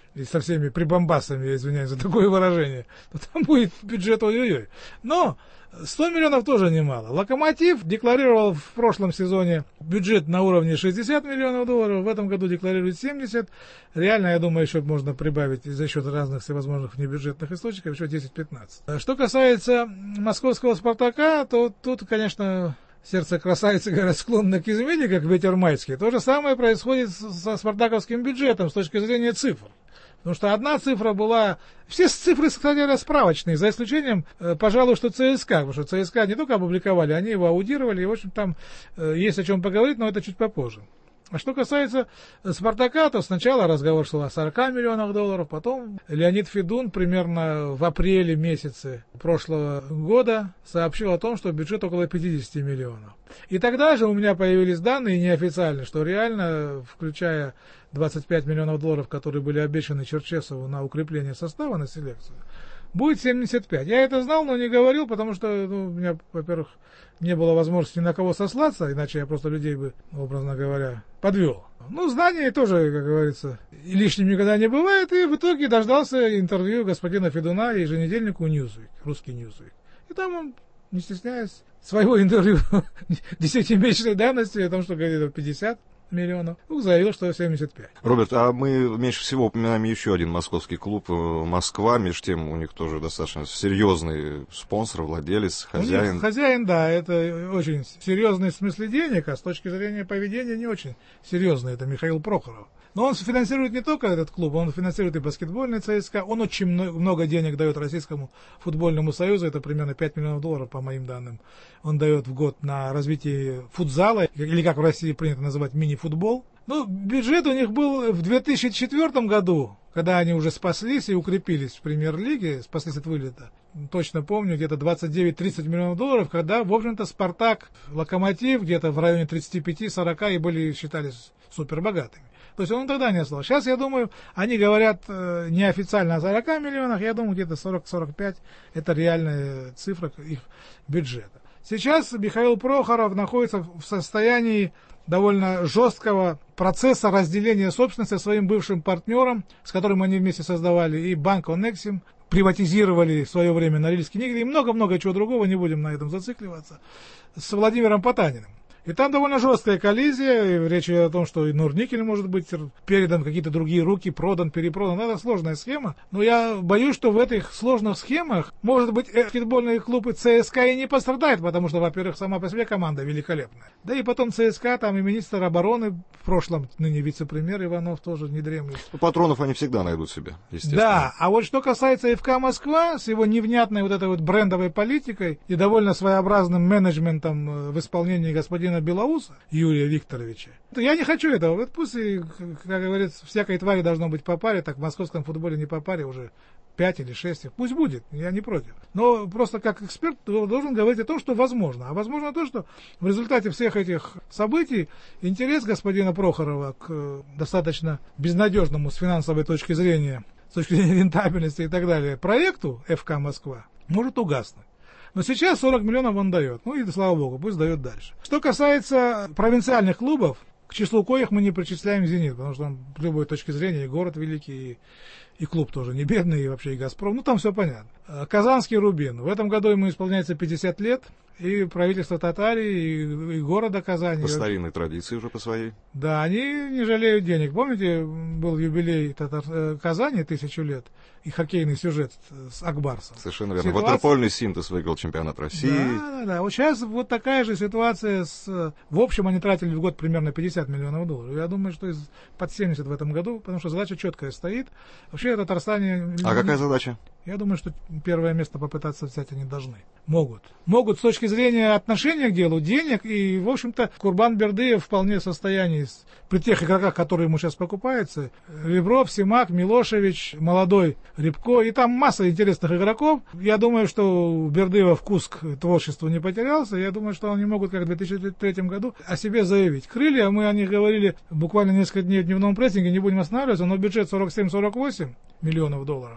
и со всеми прибамбасами, я извиняюсь за такое выражение, то там будет бюджет ой-ой-ой. Но сто миллионов тоже немало. «Локомотив» декларировал в прошлом сезоне бюджет на уровне шестьдесят миллионов долларов, в этом году декларирует семьдесят. Реально, я думаю, еще можно прибавить за счет разных всевозможных внебюджетных источников еще десять-пятнадцать. Что касается московского «Спартака», то тут, конечно, сердце красавицы, говорят, склонно к измене, как ветер майский. То же самое происходит со спартаковским бюджетом с точки зрения цифр. Потому что одна цифра была... Все цифры, кстати, справочные, за исключением, э, пожалуй, что ЦСКА. Потому что ЦСКА не только опубликовали, они его аудировали. И, в общем, там э, есть о чем поговорить, но это чуть попозже. А что касается «Спартака», то сначала разговор шел о сорока миллионах долларов, потом Леонид Федун примерно в апреле месяце прошлого года сообщил о том, что бюджет около пятидесяти миллионов. И тогда же у меня появились данные неофициальные, что реально, включая двадцать пять миллионов долларов, которые были обещаны Черчесову на укрепление состава, на селекцию, будет семьдесят пять. Я это знал, но не говорил, потому что ну, у меня, во-первых, не было возможности ни на кого сослаться, иначе я просто людей бы, образно говоря, подвел. Ну, знание тоже, как говорится, лишним никогда не бывает, и в итоге дождался интервью господина Федуна еженедельнику Newsweek, русский Newsweek. И там он, не стесняясь, своего интервью десятимесячной давности, о том, что говорит пятьдесят миллионов, заявил, что семьдесят пять. Роберт, а мы меньше всего упоминаем еще один московский клуб «Москва». Между тем, у них тоже достаточно серьезный спонсор, владелец, хозяин. Хозяин, да, это очень серьезный в смысле денег, а с точки зрения поведения не очень серьезный. Это Михаил Прохоров. Но он финансирует не только этот клуб, он финансирует и баскетбольный ЦСКА, он очень много денег дает Российскому футбольному союзу, это примерно пять миллионов долларов, по моим данным. Он дает в год на развитие футзала, или как в России принято называть мини-футбол. Ну, бюджет у них был в две тысячи четвёртом году, когда они уже спаслись и укрепились в премьер-лиге, спаслись от вылета. Точно помню, где-то двадцать девять-тридцать миллионов долларов, когда, в общем-то, «Спартак», «Локомотив» где-то в районе тридцати пяти-сорока и были, считались супербогатыми. То есть он тогда не ослал. Сейчас, я думаю, они говорят э, неофициально о сорока миллионах, я думаю, где-то сорок-сорок пять это реальная цифра их бюджета. Сейчас Михаил Прохоров находится в состоянии довольно жесткого процесса разделения собственности своим бывшим партнером, с которым они вместе создавали и банк «Онексим», приватизировали в свое время Норильский никель и много-много чего другого, не будем на этом зацикливаться, с Владимиром Потаниным. И там довольно жесткая коллизия, и речь идет о том, что и Норникель может быть передан в какие-то другие руки, продан, перепродан. Это сложная схема, но я боюсь, что в этих сложных схемах, может быть, баскетбольные клубы ЦСКА и не пострадает, потому что, во-первых, сама по себе команда великолепная. Да и потом ЦСКА, там и министр обороны в прошлом, ныне вице-премьер Иванов тоже не дремлет. Патронов они всегда найдут себе, естественно. Да, а вот что касается эф ка Москва, с его невнятной вот этой вот брендовой политикой и довольно своеобразным менеджментом в исполнении господина Белоуса Юрия Викторовича. Я не хочу этого. Вот пусть, как говорится, всякой твари должно быть по паре, так в московском футболе не по паре уже пять или шесть. Пусть будет, я не против. Но просто как эксперт должен говорить о том, что возможно. А возможно то, что в результате всех этих событий интерес господина Прохорова к достаточно безнадежному с финансовой точки зрения, с точки зрения рентабельности и так далее, проекту эф ка Москва может угаснуть. Но сейчас сорок миллионов он дает. Ну и слава богу, пусть дает дальше. Что касается провинциальных клубов, к числу коих мы не причисляем «Зенит», потому что там с любой точки зрения и город великий, и, и клуб тоже не бедный, и вообще и «Газпром». Ну там все понятно. Казанский «Рубин». В этом году ему исполняется пятьдесят лет, и правительство Татарии, и, и города Казани. По старинной традиции уже по своей. Да, они не жалеют денег. Помните, был юбилей Татар... Казани, тысячу лет, и хоккейный сюжет с Акбарсом. Совершенно верно. Ситуация... Ватерпольный «Синтез» выиграл чемпионат России. Да, да, да. Вот сейчас вот такая же ситуация. С... В общем, они тратили в год примерно пятьдесят миллионов долларов. Я думаю, что из... под семьдесят в этом году, потому что задача четкая стоит. Вообще, Татарстане... А какая задача? Я думаю, что первое место попытаться взять они должны. Могут. Могут с точки зрения отношения к делу, денег, и, в общем-то, Курбан Бердыев вполне в состоянии, при тех игроках, которые ему сейчас покупаются, Ребров, Симак, Милошевич, молодой Рябко, и там масса интересных игроков. Я думаю, что у Бердыева вкус к творчеству не потерялся. Я думаю, что они могут, как в две тысячи третьем году, о себе заявить. Крылья, мы о них говорили буквально несколько дней в дневном прессинге, не будем останавливаться, но бюджет сорок семь - сорок восемь миллионов долларов.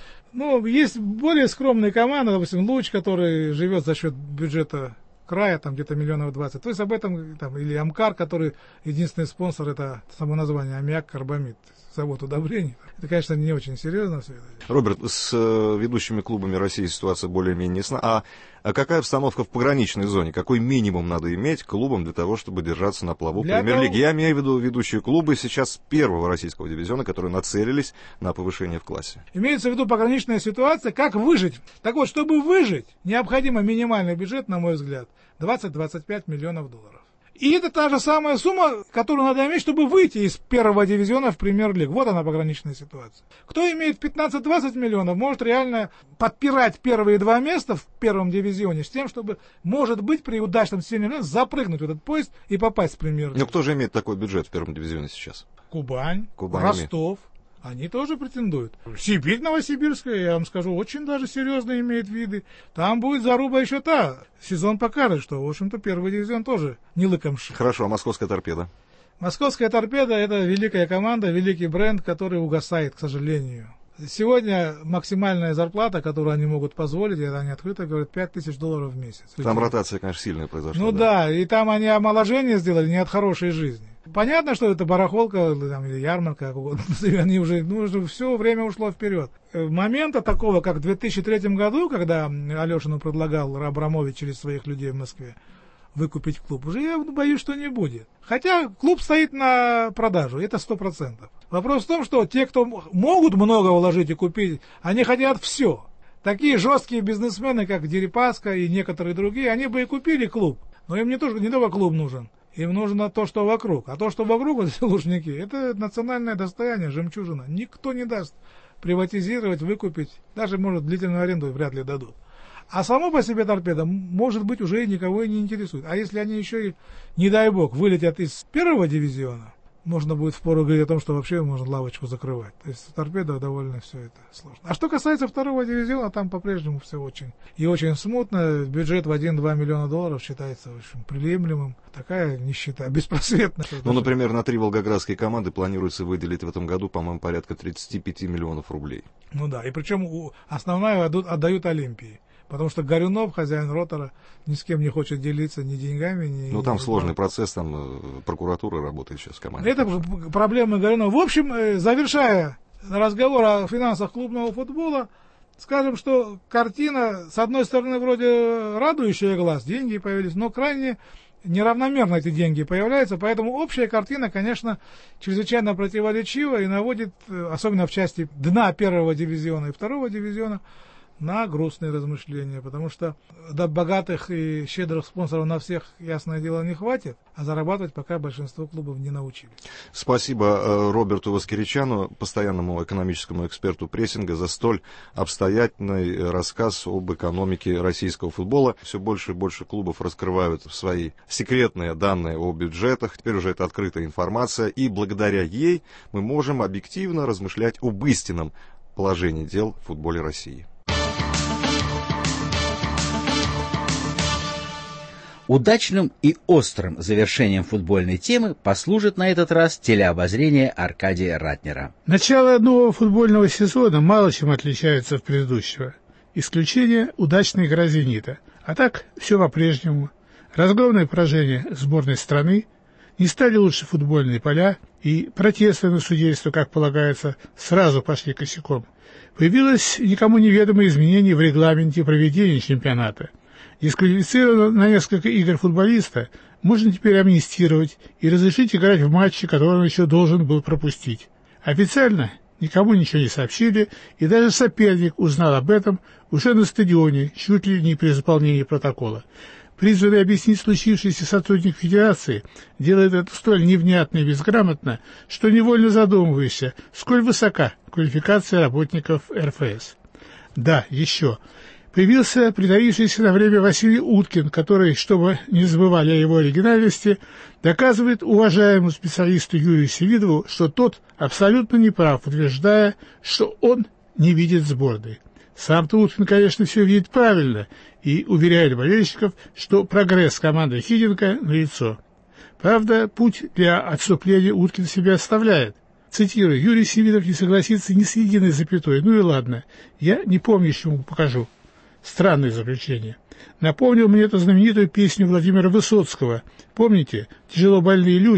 Ну, есть более скромные команды, допустим, Луч, который живет за счет бюджета края, там где-то миллионов двадцать. То есть об этом, там, или Амкар, который единственный спонсор, это само название аммиак, карбамид. завод удобрений. Это, конечно, не очень серьезно все это. Роберт, с э, ведущими клубами России ситуация более-менее ясна. А, а какая обстановка в пограничной зоне? Какой минимум надо иметь клубам для того, чтобы держаться на плаву премьер-лиги? Того... Я имею в виду ведущие клубы сейчас первого российского дивизиона, которые нацелились на повышение в классе. Имеется в виду пограничная ситуация, как выжить. Так вот, чтобы выжить, необходимо минимальный бюджет, на мой взгляд, двадцать-двадцать пять миллионов долларов. И это та же самая сумма, которую надо иметь, чтобы выйти из первого дивизиона в премьер-лигу. Вот она, пограничная ситуация. Кто имеет пятнадцать-двадцать миллионов, может реально подпирать первые два места в первом дивизионе с тем, чтобы, может быть, при удачном стечении запрыгнуть в этот поезд и попасть в премьер-лигу. Но кто же имеет такой бюджет в первом дивизионе сейчас? Кубань, Кубань Ростов. Они тоже претендуют. Сибирь Новосибирская, я вам скажу, очень даже серьезно имеет виды. Там будет заруба еще та. Сезон покажет, что, в общем-то, первый дивизион тоже не лыком шит. Хорошо, а московская торпеда? Московская торпеда — это великая команда, великий бренд, который угасает, к сожалению. Сегодня максимальная зарплата, которую они могут позволить, это они открыто говорят, пять тысяч долларов в месяц. Там ротация, конечно, сильная произошла. Ну да. да, и там они омоложение сделали не от хорошей жизни. Понятно, что это барахолка там, или ярмарка, как угодно, они уже, ну, уже все время ушло вперед. Момента такого, как в две тысячи третьем году, когда Алешину предлагал Абрамович через своих людей в Москве выкупить клуб, уже я боюсь, что не будет. Хотя клуб стоит на продажу, это сто процентов. Вопрос в том, что те, кто могут много вложить и купить, они хотят все. Такие жесткие бизнесмены, как Дерипаска и некоторые другие, они бы и купили клуб. Но им не только, не только клуб нужен. Им нужно то, что вокруг. А то, что вокруг, вот эти Лужники, это национальное достояние, жемчужина. Никто не даст приватизировать, выкупить. Даже, может, длительную аренду вряд ли дадут. А само по себе торпеда, может быть, уже никого и не интересует. А если они еще и, не дай бог, вылетят из первого дивизиона, можно будет впору говорить о том, что вообще можно лавочку закрывать. То есть торпеда довольно все это сложно. А что касается второго дивизиона, там по-прежнему все очень и очень смутно. Бюджет в один-два миллиона долларов считается очень приемлемым. Такая нищета, беспросветная. Ну, например, на три волгоградские команды планируется выделить в этом году, по-моему, порядка тридцать пять миллионов рублей. Ну да, и причем основное отдают Олимпии. Потому что Горюнов, хозяин Ротора, ни с кем не хочет делиться ни деньгами, ни... Ну, там сложный процесс, там прокуратура работает сейчас в команде. Это проблемы Горюнова. В общем, завершая разговор о финансах клубного футбола, скажем, что картина, с одной стороны, вроде радующая глаз, деньги появились, но крайне неравномерно эти деньги появляются, поэтому общая картина, конечно, чрезвычайно противоречива и наводит, особенно в части дна первого дивизиона и второго дивизиона, на грустные размышления, потому что до богатых и щедрых спонсоров на всех, ясное дело, не хватит, а зарабатывать пока большинство клубов не научились. Спасибо Роберту Воскеричану, постоянному экономическому эксперту прессинга, за столь обстоятельный рассказ об экономике российского футбола. Все больше и больше клубов раскрывают свои секретные данные о бюджетах. Теперь уже это открытая информация, и благодаря ей мы можем объективно размышлять об истинном положении дел в футболе России. Удачным и острым завершением футбольной темы послужит на этот раз телеобозрение Аркадия Ратнера. Начало нового футбольного сезона мало чем отличается от предыдущего. Исключение – удачная игра «Зенита». А так все по-прежнему. Разгромное поражение сборной страны, не стали лучше футбольные поля, и протесты на судейство, как полагается, сразу пошли косяком. Появилось никому неведомое изменение в регламенте проведения чемпионата. Дисквалифицированного на несколько игр футболиста можно теперь амнистировать и разрешить играть в матче, который он еще должен был пропустить. Официально никому ничего не сообщили, и даже соперник узнал об этом уже на стадионе, чуть ли не при заполнении протокола. Призванный объяснить случившееся сотрудник Федерации делает это столь невнятно и безграмотно, что невольно задумываешься, сколь высока квалификация работников эр эф эс. Да, еще. Появился притаившийся на время Василий Уткин, который, чтобы не забывали о его оригинальности, доказывает уважаемому специалисту Юрию Селидову, что тот абсолютно неправ, утверждая, что он не видит сборной. Сам-то Уткин, конечно, все видит правильно и уверяет болельщиков, что прогресс команды Хиденко налицо. Правда, путь для отступления Уткин себе оставляет. Цитирую, Юрий Селидов не согласится ни с единой запятой. Ну и ладно, я не помню, что ему покажу. Странное заключение. Напомнил мне эту знаменитую песню Владимира Высоцкого. Помните? «Тяжело больные люди,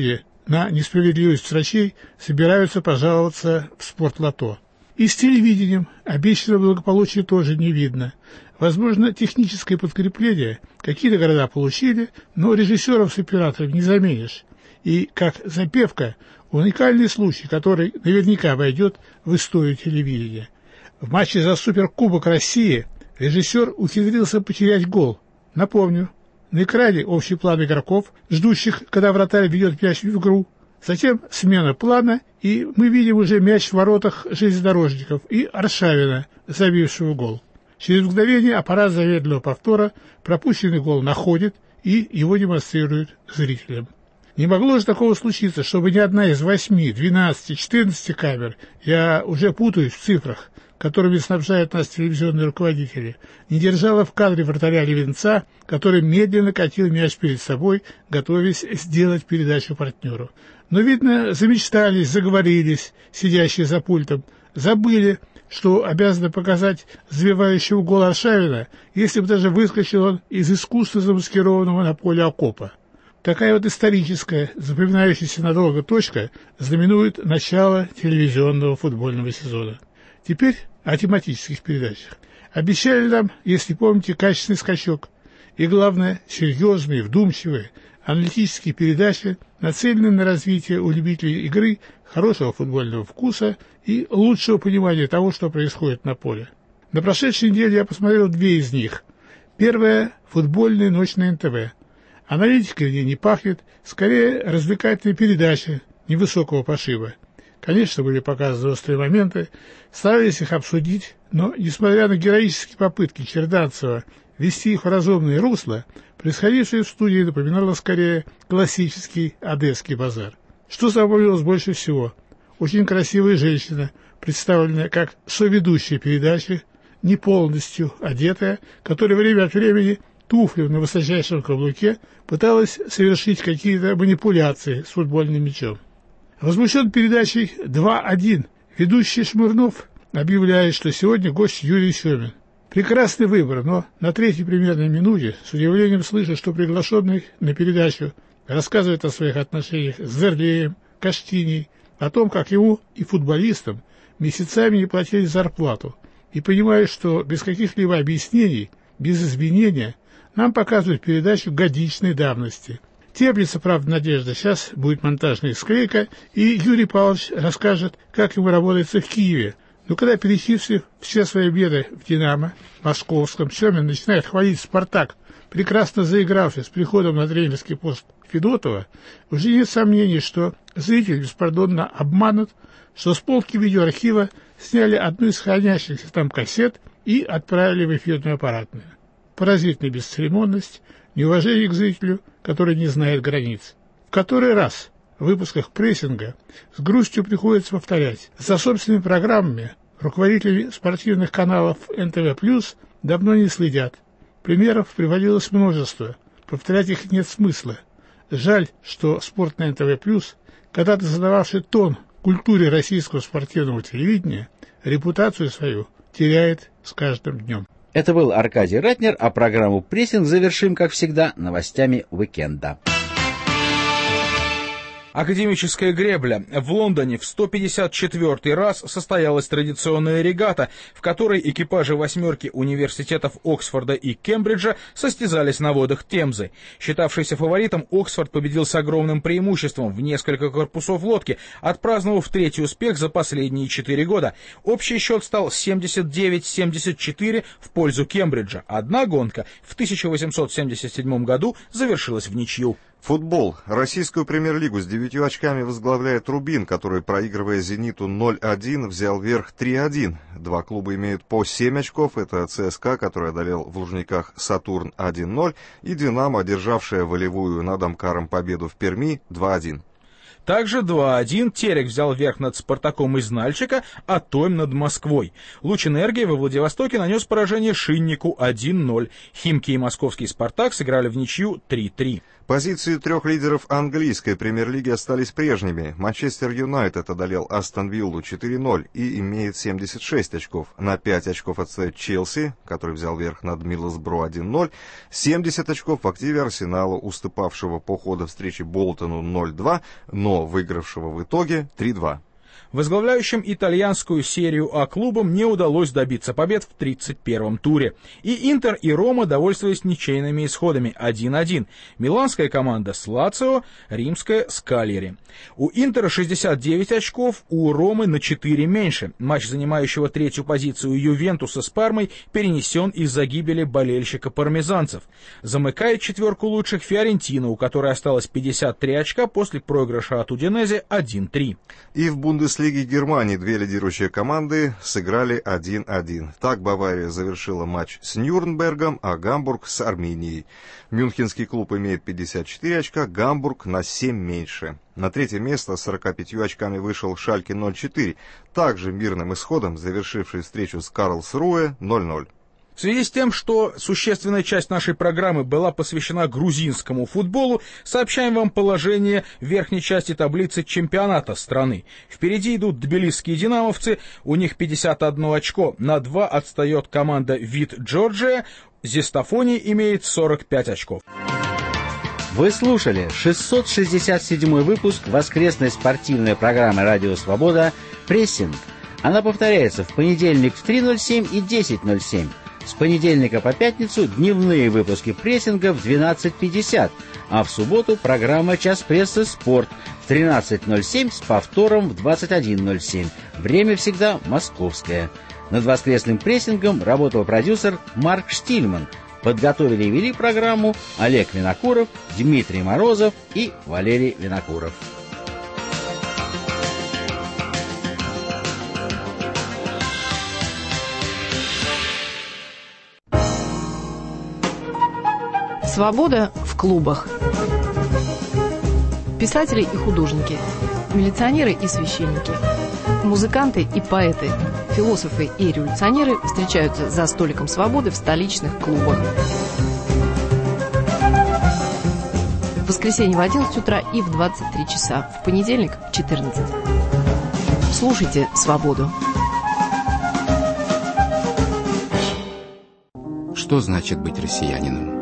на несправедливость врачей собираются пожаловаться в спортлото. И с телевидением обещанного благополучия тоже не видно. Возможно, техническое подкрепление какие-то города получили, но режиссеров с оператором не заменишь. И, как запевка, уникальный случай, который наверняка войдет в историю телевидения. В матче за Суперкубок России режиссер ухитрился потерять гол. Напомню, на экране общий план игроков, ждущих, когда вратарь ведет мяч в игру. Затем смена плана, и мы видим уже мяч в воротах железнодорожников и Аршавина, забившего гол. Через мгновение аппарат замедленного повтора пропущенный гол находит и его демонстрирует зрителям. Не могло же такого случиться, чтобы ни одна из восьми, двенадцати, четырнадцати камер, я уже путаюсь в цифрах, которыми снабжают нас телевизионные руководители, не держала в кадре вратаря Левинца, который медленно катил мяч перед собой, готовясь сделать передачу партнеру. Но, видно, замечтались, заговорились, сидящие за пультом, забыли, что обязаны показать забивающего гол Аршавина, если бы даже выскочил он из искусно замаскированного на поле окопа. Такая вот историческая, запоминающаяся надолго точка знаменует начало телевизионного футбольного сезона. Теперь о тематических передачах. Обещали нам, если помните, качественный скачок. И главное, серьезные, вдумчивые, аналитические передачи, нацеленные на развитие у любителей игры хорошего футбольного вкуса и лучшего понимания того, что происходит на поле. На прошедшей неделе я посмотрел две из них. Первая – футбольная ночь на эн тэ вэ. Аналитика в ней не пахнет, скорее развлекательная передача невысокого пошиба. Конечно, были показаны острые моменты, старались их обсудить, но, несмотря на героические попытки Черданцева вести их в разумное русло, происходившее в студии напоминало скорее классический одесский базар. Что запомнилось больше всего? Очень красивая женщина, представленная как соведущая передачи, не полностью одетая, которая время от времени туфлю на высочайшем каблуке пыталась совершить какие-то манипуляции с футбольным мячом. Возмущен передачей два один. Ведущий Шмырнов объявляет, что сегодня гость Юрий Семин. Прекрасный выбор, но на третьей примерной минуте с удивлением слышу, что приглашенный на передачу рассказывает о своих отношениях с Зерлеем, Каштиней, о том, как ему и футболистам месяцами не платили зарплату, и понимаю, что без каких-либо объяснений, без извинения, нам показывают передачу годичной давности. Теплится, правда, надежда, сейчас будет монтажная склейка, и Юрий Павлович расскажет, как ему работается в Киеве. Но когда, перечислив все свои беды в «Динамо», московском, Семин начинает хвалить «Спартак», прекрасно заигравший с приходом на тренерский пост Федотова, уже нет сомнений, что зритель беспардонно обманут, что с полки видеоархива сняли одну из хранящихся там кассет и отправили в эфирную аппаратную. Поразительная бесцеремонность, неуважение к зрителю, который не знает границ. В который раз в выпусках прессинга с грустью приходится повторять: за собственными программами руководители спортивных каналов эн тэ вэ плюс давно не следят. Примеров приводилось множество, повторять их нет смысла. Жаль, что спорт на эн тэ вэ плюс, когда-то задававший тон культуре российского спортивного телевидения, репутацию свою теряет с каждым днем. Это был Аркадий Ратнер, а программу «Прессинг» завершим, как всегда, новостями уикенда. Академическая гребля. В Лондоне в сто пятьдесят четвёртый раз состоялась традиционная регата, в которой экипажи восьмерки университетов Оксфорда и Кембриджа состязались на водах Темзы. Считавшийся фаворитом, Оксфорд победил с огромным преимуществом в несколько корпусов лодки, отпраздновав третий успех за последние четыре года. Общий счет стал семьдесят девять семьдесят четыре в пользу Кембриджа. Одна гонка в тысяча восемьсот семьдесят седьмом году завершилась в ничью. Футбол. Российскую премьер-лигу с девятью очками возглавляет «Рубин», который, проигрывая «Зениту» ноль один, взял верх три один. Два клуба имеют по семь очков. Это ЦСКА, который одолел в Лужниках «Сатурн» один ноль, и «Динамо», одержавшая волевую над «Амкаром» победу в Перми два один. Также два один Терек взял верх над «Спартаком» из Нальчика, а Томь над Москвой. «Луч-Энергия» во Владивостоке нанес поражение «Шиннику» один ноль. «Химки» и московский «Спартак» сыграли в ничью три три. Позиции трех лидеров английской премьер-лиги остались прежними. Манчестер Юнайтед одолел Астон Виллу четыре ноль и имеет семьдесят шесть очков. На пять очков отстает Челси, который взял верх над Мидлсбро один ноль. семьдесят очков в активе Арсенала, уступавшего по ходу встречи Болтону ноль два, но выигравшего в итоге три два. Возглавляющим итальянскую серию А клубам не удалось добиться побед в тридцать первом туре. И Интер, и Рома довольствовались ничейными исходами один один. Миланская команда с Лацио, римская с Кальяри. У Интера шестьдесят девять очков, у Ромы на четыре меньше. Матч, занимающего третью позицию Ювентуса с Пармой, перенесен из-за гибели болельщика-пармезанцев. Замыкает четверку лучших Фиорентина, у которой осталось пятьдесят три очка после проигрыша от Удинезе один три. И в Бундеслиге Лиги Германии две лидирующие команды сыграли один один. Так Бавария завершила матч с Нюрнбергом, а Гамбург с Арминией. Мюнхенский клуб имеет пятьдесят четыре очка, Гамбург на семь меньше. На третье место с сорока пятью очками вышел Шальке ноль четыре, также мирным исходом завершивший встречу с Карлсруэ ноль ноль. В связи с тем, что существенная часть нашей программы была посвящена грузинскому футболу, сообщаем вам положение в верхней части таблицы чемпионата страны. Впереди идут тбилисские динамовцы, у них пятьдесят одно очко, на два отстает команда Вит Джорджия, Зистафони имеет сорок пять очков. Вы слушали шестьсот шестьдесят седьмой выпуск воскресной спортивной программы «Радио Свобода» «Прессинг». Она повторяется в понедельник в три ноль семь и десять ноль семь. С понедельника по пятницу дневные выпуски прессинга в двенадцать пятьдесят, а в субботу программа «Час прессы. Спорт» в тринадцать ноль семь с повтором в двадцать один ноль семь. Время всегда московское. Над воскресным прессингом работал продюсер Марк Штильман. Подготовили и вели программу Олег Винокуров, Дмитрий Морозов и Валерий Винокуров. Свобода в клубах. Писатели и художники, милиционеры и священники, музыканты и поэты, философы и революционеры встречаются за столиком свободы в столичных клубах. В воскресенье в одиннадцать утра и в двадцать три часа, в понедельник в четырнадцать. Слушайте «Свободу». Что значит быть россиянином?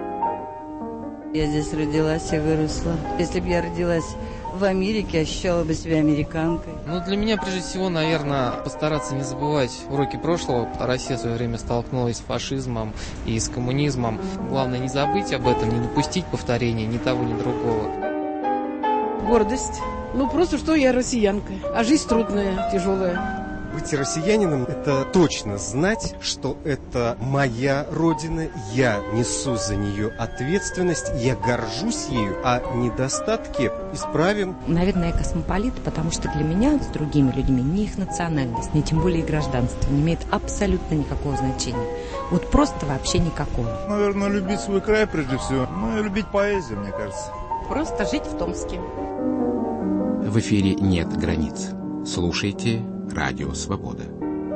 Я здесь родилась и выросла. Если бы я родилась в Америке, ощущала бы себя американкой. Ну, для меня, прежде всего, наверное, постараться не забывать уроки прошлого. Россия в свое время столкнулась с фашизмом и с коммунизмом. Главное, не забыть об этом, не допустить повторения ни того, ни другого. Гордость. Ну, просто что я россиянка. А жизнь трудная, тяжелая. Быть россиянином – это точно знать, что это моя родина, я несу за нее ответственность, я горжусь ею, а недостатки исправим. Наверное, я космополит, потому что для меня с другими людьми ни их национальность, ни тем более гражданство не имеет абсолютно никакого значения. Вот просто вообще никакого. Наверное, любить свой край прежде всего, ну и любить поэзию, мне кажется. Просто жить в Томске. В эфире нет границ. Слушайте Радио Свобода.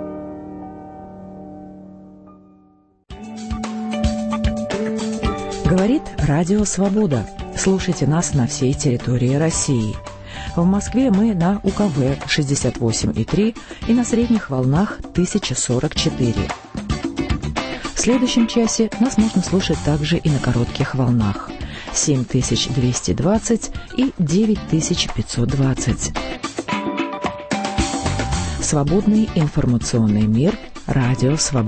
Говорит Радио Свобода. Слушайте нас на всей территории России. В Москве мы на У Ка Вэ шестьдесят восемь и три и на средних волнах тысяча сорок четыре. В следующем часе нас можно слушать также и на коротких волнах семь тысяч двести двадцать и девять тысяч пятьсот двадцать. Свободный информационный мир. Радио Свобода.